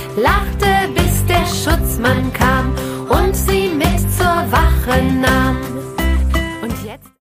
lachte, bis der Schutzmann kam und sie mit zur Wache nahm.